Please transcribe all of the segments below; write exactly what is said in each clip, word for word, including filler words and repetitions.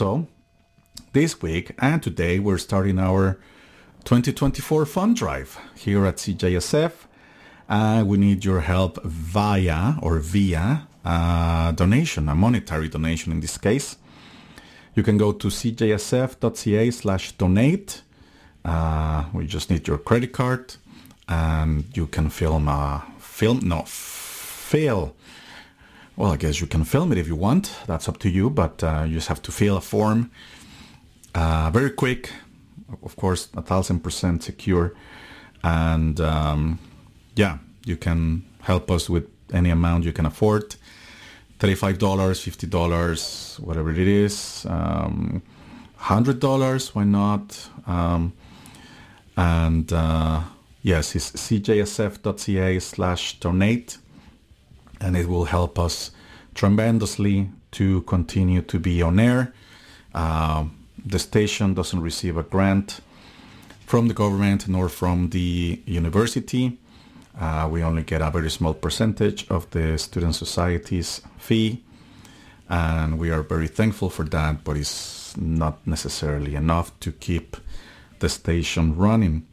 So this week and today we're starting our twenty twenty-four fund drive here at C J S F. Uh, we need your help via or via a donation, a monetary donation in this case. You can go to cjsf.ca slash donate. Uh, we just need your credit card and you can film, uh, film, no, fill. Well, I guess you can film it if you want. That's up to you, but uh, you just have to fill a form. Uh, very quick, of course, a thousand percent secure. And um, yeah, you can help us with any amount you can afford. thirty-five dollars, fifty dollars, whatever it is. Um, one hundred dollars, why not? Um, and uh, yes, it's cjsf.ca slash donate. And it will help us tremendously to continue to be on air. Uh, the station doesn't receive a grant from the government nor from the university. Uh, we only get a very small percentage of the Student Society's fee. And we are very thankful for that, but it's not necessarily enough to keep the station running.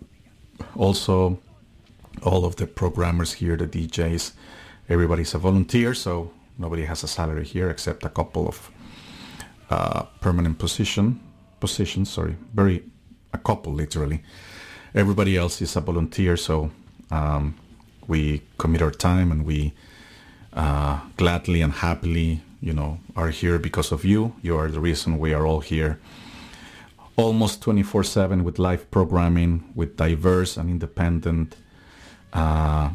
Also, all of the programmers here, the D Js, everybody's a volunteer, so nobody has a salary here except a couple of uh, permanent position positions. Sorry, very a couple literally. Everybody else is a volunteer, so um, we commit our time and we uh, gladly and happily, you know, are here because of you. You are the reason we are all here, almost twenty-four seven with live programming, with diverse and independent. Uh,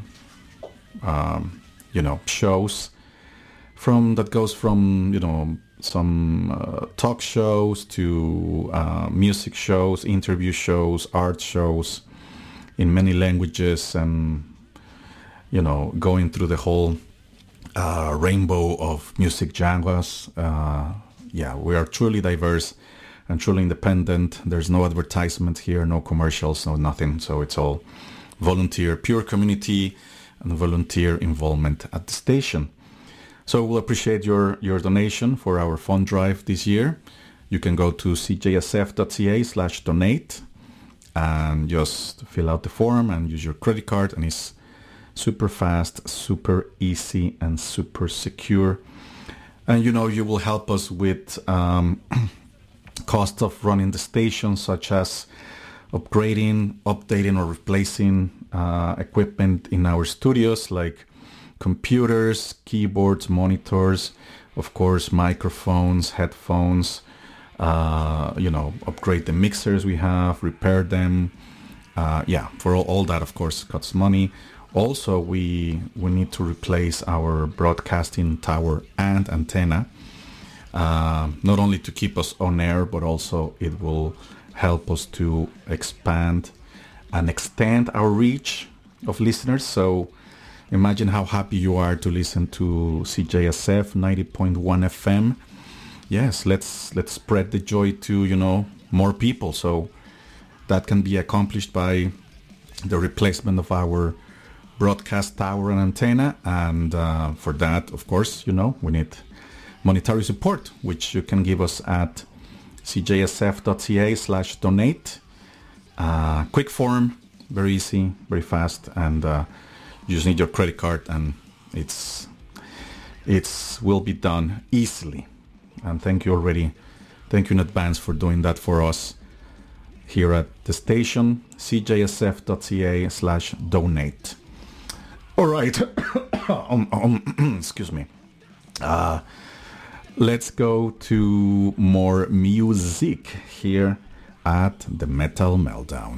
um, you know, shows from that goes from, you know, some uh, talk shows to uh, music shows, interview shows, art shows in many languages, and, you know, going through the whole uh, rainbow of music genres. Uh, yeah, we are truly diverse and truly independent. There's no advertisement here, no commercials, no nothing. So it's all volunteer, pure community and volunteer involvement at the station. So we'll appreciate your, your donation for our fund drive this year. You can go to cjsf.ca slash donate and just fill out the form and use your credit card, and it's super fast, super easy, and super secure. And you know, you will help us with um, cost of running the station, such as upgrading, updating, or replacing uh, equipment in our studios, like computers, keyboards, monitors, of course, microphones, headphones, uh, you know, upgrade the mixers we have, repair them. Uh, yeah, for all, all that, of course, costs money. Also, we we need to replace our broadcasting tower and antenna, uh, not only to keep us on air, but also it will help us to expand and extend our reach of listeners. So imagine how happy you are to listen to C J S F ninety point one F M. Yes, let's let's spread the joy to, you know, more people. So that can be accomplished by the replacement of our broadcast tower and antenna. And uh, for that, of course, you know, we need monetary support, which you can give us at cjsf.ca slash donate. Uh, quick form, very easy, very fast, and uh, you just need your credit card, and it's it's will be done easily. And thank you already, thank you in advance for doing that for us here at the station, cjsf.ca slash donate. All right, um, um, excuse me. Uh, let's go to more music here at the Metal Meltdown.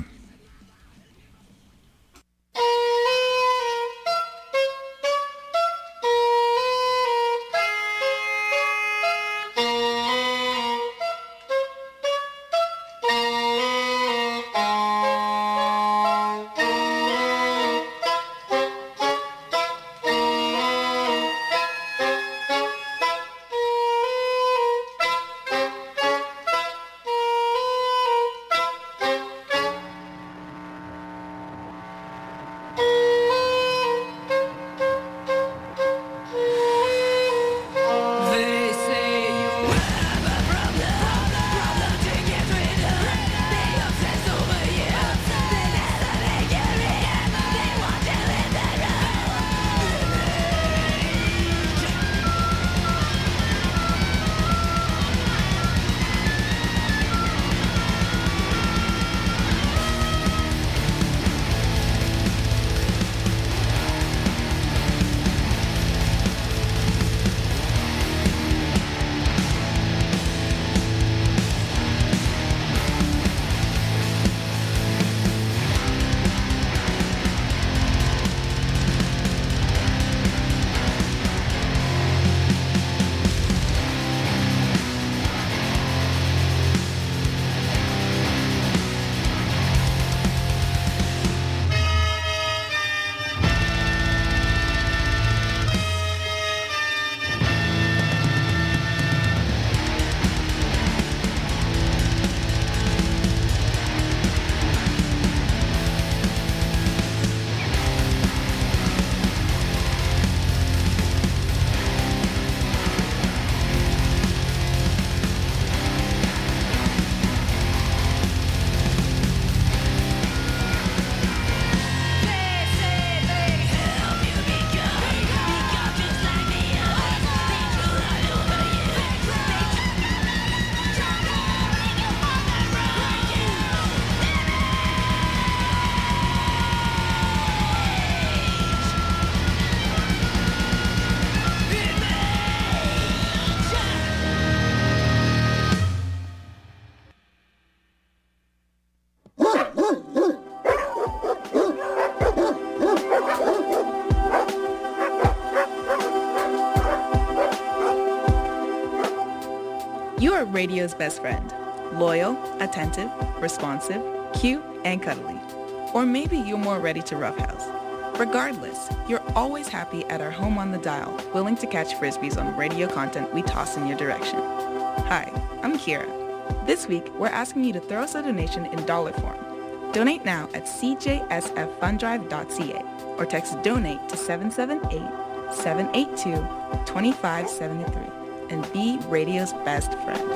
radio's best friend. Loyal, attentive, responsive, cute, and cuddly. Or maybe you're more ready to roughhouse. Regardless, you're always happy at our home on the dial, willing to catch frisbees on radio content we toss in your direction. Hi, I'm Kira. This week, we're asking you to throw us a donation in dollar form. Donate now at c j s f fund drive dot c a or text donate to seven seven eight, seven eight two, two five seven three and be radio's best friend.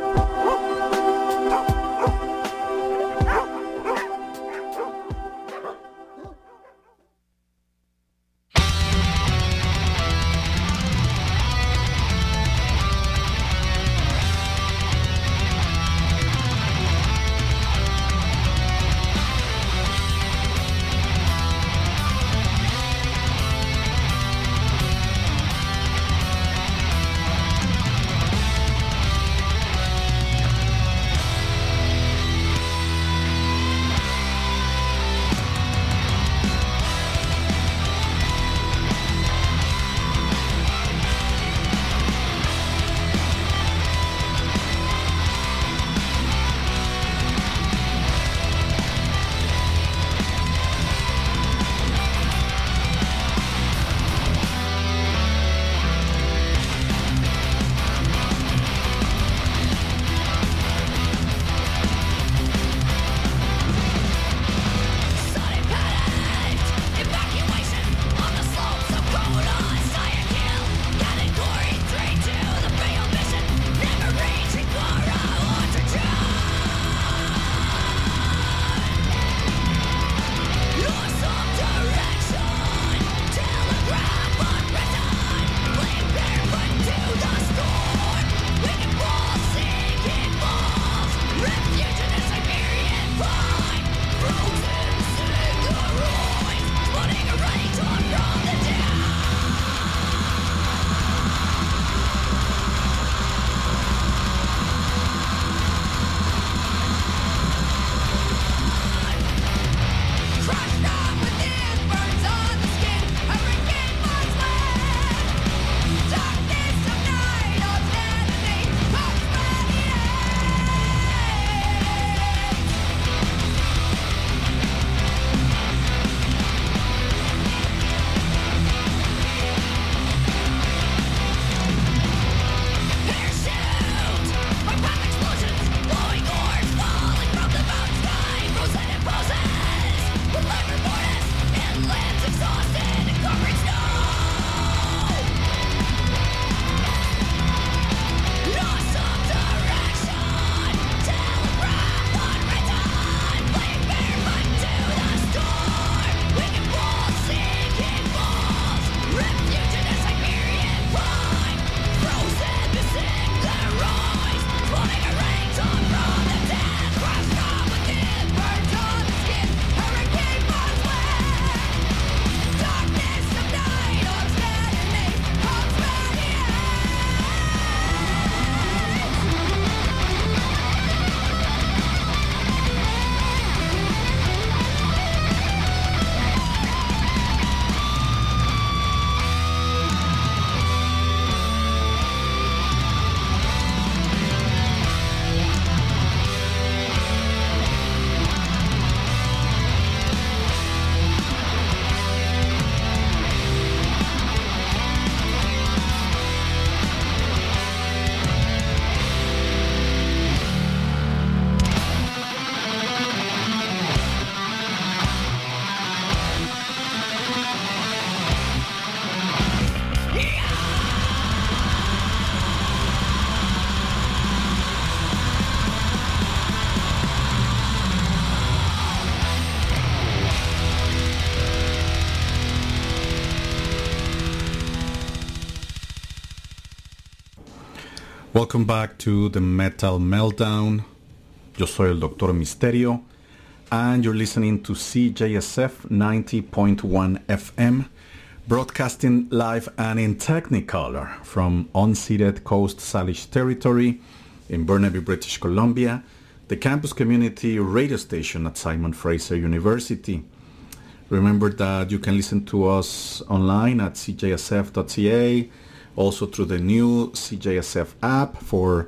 Welcome back to the Metal Meltdown. Yo soy el Doctor Misterio, and you're listening to C J S F ninety point one F M, broadcasting live and in Technicolor from unceded Coast Salish territory in Burnaby, British Columbia, the campus community radio station at Simon Fraser University. Remember that you can listen to us online at c j s f dot c a, also through the new C J S F app for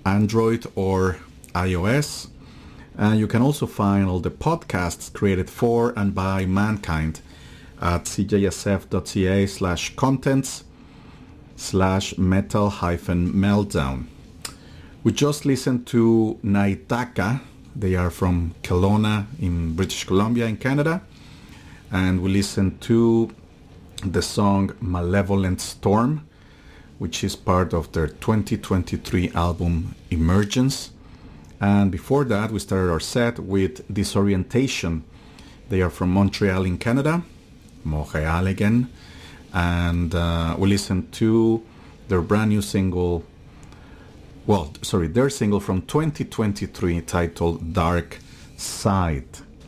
Android or iOS. And you can also find all the podcasts created for and by mankind at cjsf.ca slash contents slash metal hyphen meltdown. We just listened to Naitaka. They are from Kelowna in British Columbia in Canada. And we listened to the song Malevolent Storm, which is part of their twenty twenty-three album Emergence. And before that, we started our set with Disorientation. They are from Montreal in Canada, Montreal again. And uh, we listened to their brand new single, well, sorry, their single from twenty twenty-three titled Dark Side.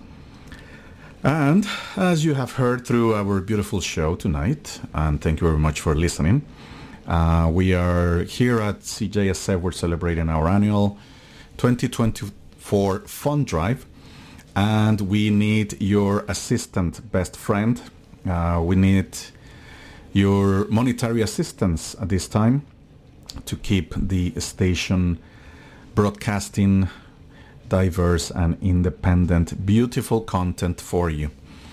And as you have heard through our beautiful show tonight, and thank you very much for listening, uh, we are here at C J S F, we're celebrating our annual twenty twenty-four Fund Drive, and we need your assistant, best friend. Uh, we need your monetary assistance at this time to keep the station broadcasting diverse and independent, beautiful content for you.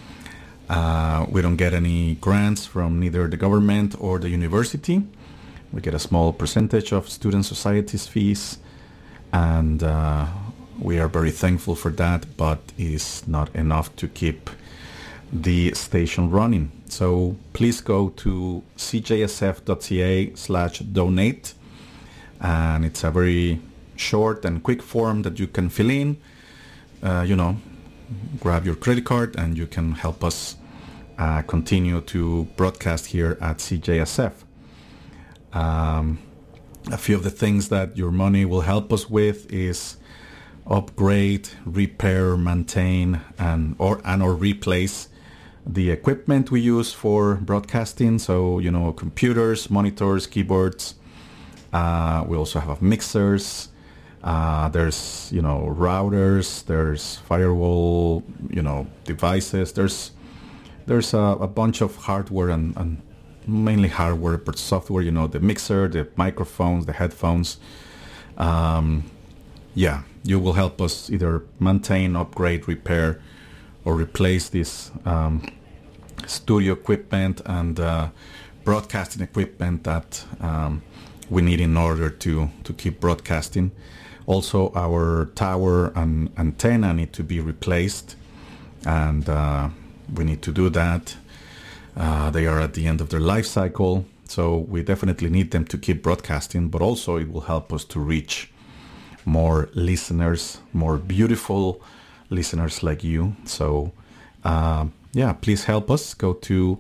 Uh, we don't get any grants from neither the government or the university. We get a small percentage of student society's fees, and uh, we are very thankful for that, but it's not enough to keep the station running. So please go to cjsf.ca slash donate, and it's a very short and quick form that you can fill in. Uh, you know, grab your credit card and you can help us uh, continue to broadcast here at C J S F. Um, a few of the things that your money will help us with is upgrade, repair, maintain, and or and or replace the equipment we use for broadcasting. So, you know, computers, monitors, keyboards. Uh, we also have mixers. Uh, there's, you know, routers. There's firewall, you know, devices. There's there's a, a bunch of hardware and, and mainly hardware, but software. You know, the mixer, the microphones, the headphones. Um, yeah, you will help us either maintain, upgrade, repair, or replace this um, studio equipment and uh, broadcasting equipment that um, we need in order to, to keep broadcasting. Also, our tower and antenna need to be replaced, and uh, we need to do that. Uh, they are at the end of their life cycle, so we definitely need them to keep broadcasting, but also it will help us to reach more listeners, more beautiful listeners like you. So, uh, yeah, please help us. Go to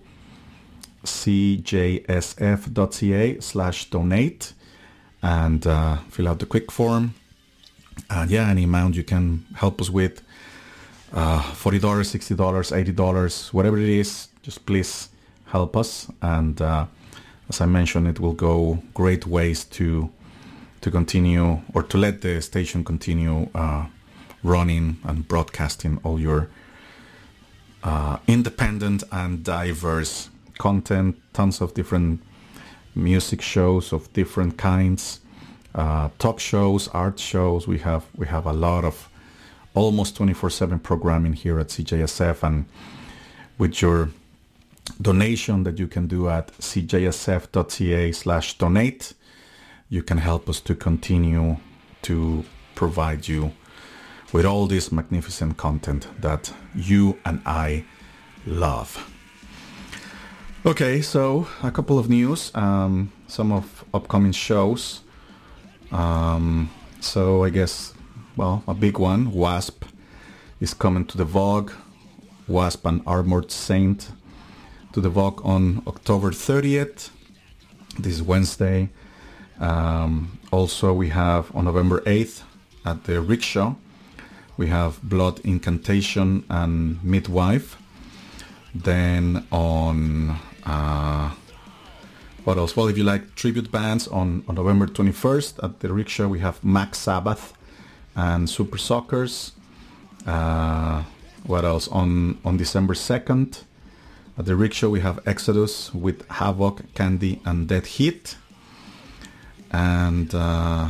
cjsf.ca slash donate and uh, fill out the quick form. And yeah, any amount you can help us with, uh, forty dollars, sixty dollars, eighty dollars, whatever it is, just please help us. And uh, as I mentioned, it will go great ways to to continue, or to let the station continue uh, running and broadcasting all your uh, independent and diverse content, tons of different music shows of different kinds, uh, talk shows, art shows. We have we have a lot of almost twenty-four seven programming here at C J S F, and with your donation that you can do at cjsf.ca slash donate, you can help us to continue to provide you with all this magnificent content that you and I love. Okay, so a couple of news, um, some of upcoming shows. Um, so I guess, well, a big one, Wasp is coming to the Vogue. Wasp and Armored Saint to the Vogue on October thirtieth. This is Wednesday. Um, also, we have on November eighth at the Rickshaw, we have Blood Incantation and Midwife. Then on uh, what else? Well, if you like tribute bands, on, on November twenty-first at the Rickshaw we have Max Sabbath and Super Sockers. Uh, what else? On on December second at the Rickshaw we have Exodus with Havoc, Candy, and Dead Heat. And uh,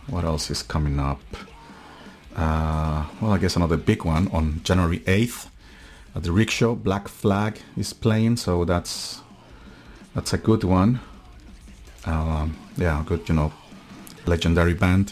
what else is coming up? Uh, well, I guess another big one on January eighth at the Rickshaw. Black Flag is playing, so that's that's a good one. Um, yeah, good, you know, legendary band.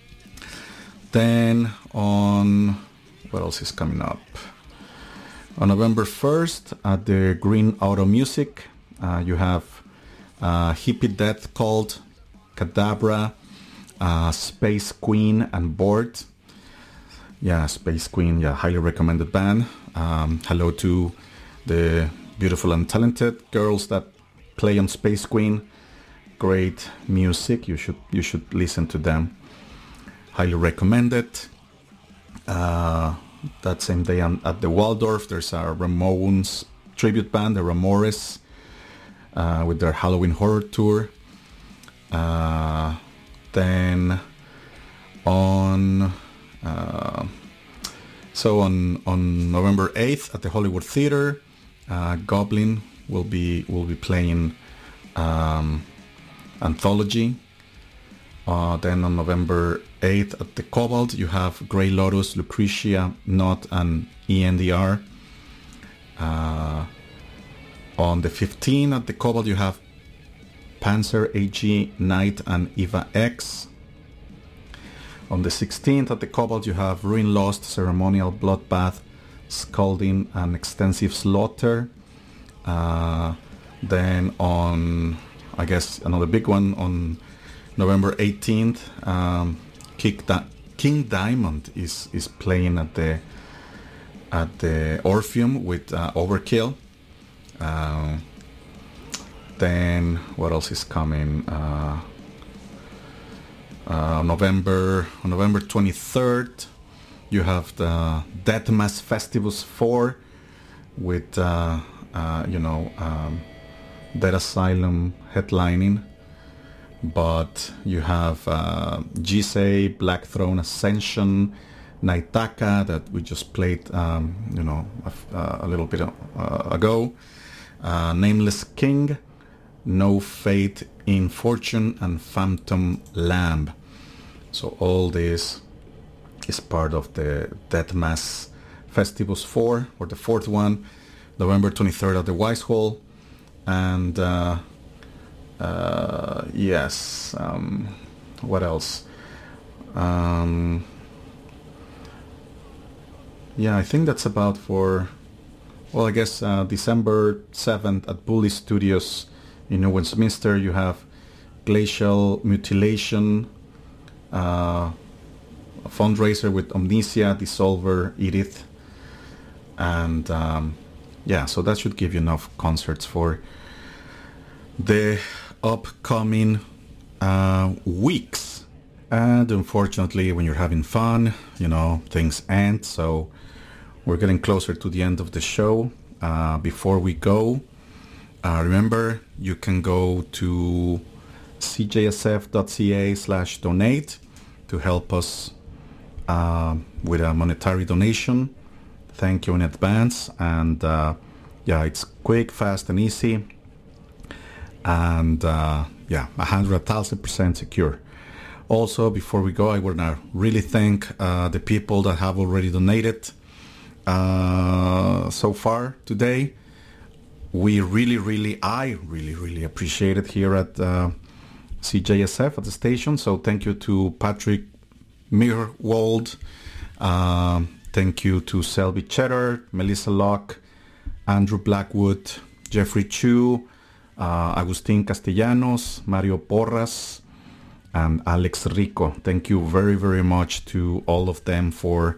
Then on, what else is coming up? On November first at the Green Auto Music, uh, you have uh, Hippie Death Cult, Cadabra, uh, Space Queen, and Bored. Yeah, Space Queen, yeah, highly recommended band. Um, hello to the beautiful and talented girls that play on Space Queen. Great music. You should you should listen to them. Highly recommended. Uh, that same day at the Waldorf, there's a Ramones tribute band, the Ramores, uh, with their Halloween Horror Tour. Uh, then on uh, so on on November eighth at the Hollywood Theater, uh, Goblin will be will be playing um, Anthology. Uh, then on November eighth at the Cobalt, you have Grey Lotus, Lucretia, Not, and E N D R. Uh, on the fifteenth at the Cobalt, you have Panzer, A G, Night, and Eva X. On the sixteenth at the Cobalt, you have Ruin Lost, Ceremonial, Bloodbath, Scalding, and Extensive Slaughter. Uh, then on, I guess, another big one on November eighteenth, um, Di- King Diamond is, is playing at the at the Orpheum with uh, Overkill. Uh, then what else is coming? Uh, uh, November on November twenty-third, you have the Deathmass Festivus four with uh, uh, you know um, Dead Asylum headlining. But you have uh, Gisei, Black Throne Ascension, Naitaka that we just played, um, you know, a, a little bit uh, ago. Uh, Nameless King, No Fate in Fortune, and Phantom Lamb. So all this is part of the Deathmass Festivus four, or the fourth one, November twenty-third at the Wise Hall, and. Uh, Uh, yes. Um, what else? Um, yeah, I think that's about for. Well, I guess uh, December seventh at Bully Studios in New Westminster. You have Glacial Mutilation, uh, a fundraiser with Omnisia, Dissolver, Edith, and um, yeah. So that should give you enough concerts for the upcoming uh, weeks. And unfortunately, when you're having fun, you know, things end. So we're getting closer to the end of the show. Uh, before we go, uh, remember, you can go to c j s f dot c a slash donate to help us uh, with a monetary donation. Thank you in advance. And uh, yeah, it's quick, fast, and easy. And uh, yeah, a hundred thousand percent secure. Also, before we go, I want to really thank uh, the people that have already donated uh, so far today. We really, really, I really, really appreciate it here at uh, C J S F at the station. So thank you to Patrick Meerwald. Uh, thank you to Selby Cheddar, Melissa Locke, Andrew Blackwood, Jeffrey Chu, Uh, Agustin Castellanos, Mario Porras, and Alex Rico. Thank you very, very much to all of them for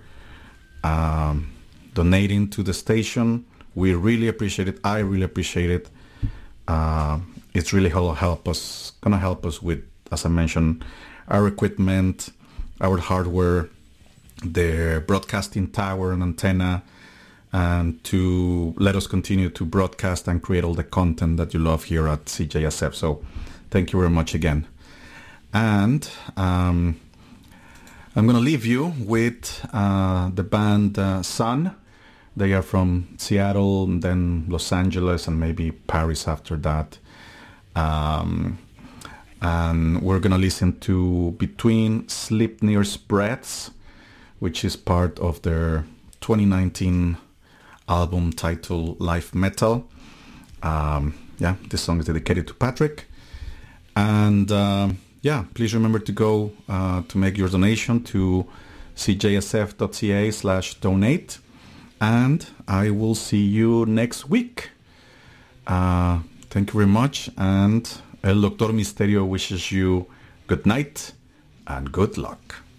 um, donating to the station. We really appreciate it. I really appreciate it. Uh, it's really gonna help us, gonna help us with, as I mentioned, our equipment, our hardware, the broadcasting tower and antenna, and to let us continue to broadcast and create all the content that you love here at C J S F. So thank you very much again. And um, I'm going to leave you with uh, the band uh, Sun. They are from Seattle, and then Los Angeles, and maybe Paris after that. Um, And we're going to listen to Between Sleipnir's Breaths, which is part of their twenty nineteen album titled Life Metal. Um, yeah, this song is dedicated to Patrick. And uh, yeah, please remember to go uh, to make your donation to cjsf.ca slash donate. And I will see you next week. Uh, thank you very much. And El Doctor Misterio wishes you good night and good luck.